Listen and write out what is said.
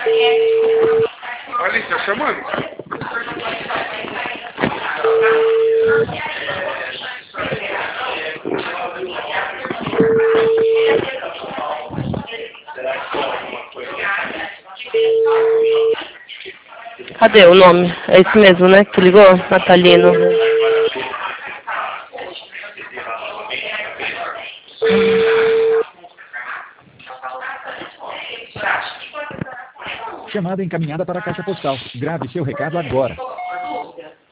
Alice, tá chamando? Cadê o nome? É esse mesmo, né? Que tu ligou? Natalino. Chamada encaminhada para a caixa postal. Grave seu recado agora.